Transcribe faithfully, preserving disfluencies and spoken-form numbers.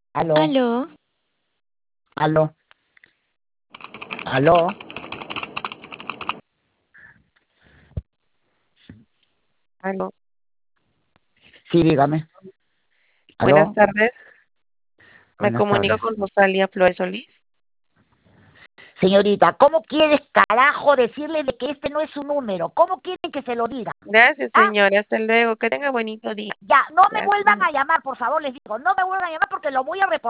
Aló, Aló, aló, aló. Aló, Sí, dígame. buenas Aló, tardes. Me buenas comunico tardes. con Rosalia Flores Solís. Señorita, ¿cómo quieres carajo decirle de que este no es su número? ¿Cómo quiere que se lo diga? Gracias, Ah, señora. Hasta luego. Que tenga bonito día. ya, no me vuelvan Gracias. a llamar, por favor, les digo. No me vuelvan a llamar porque lo voy a reportar.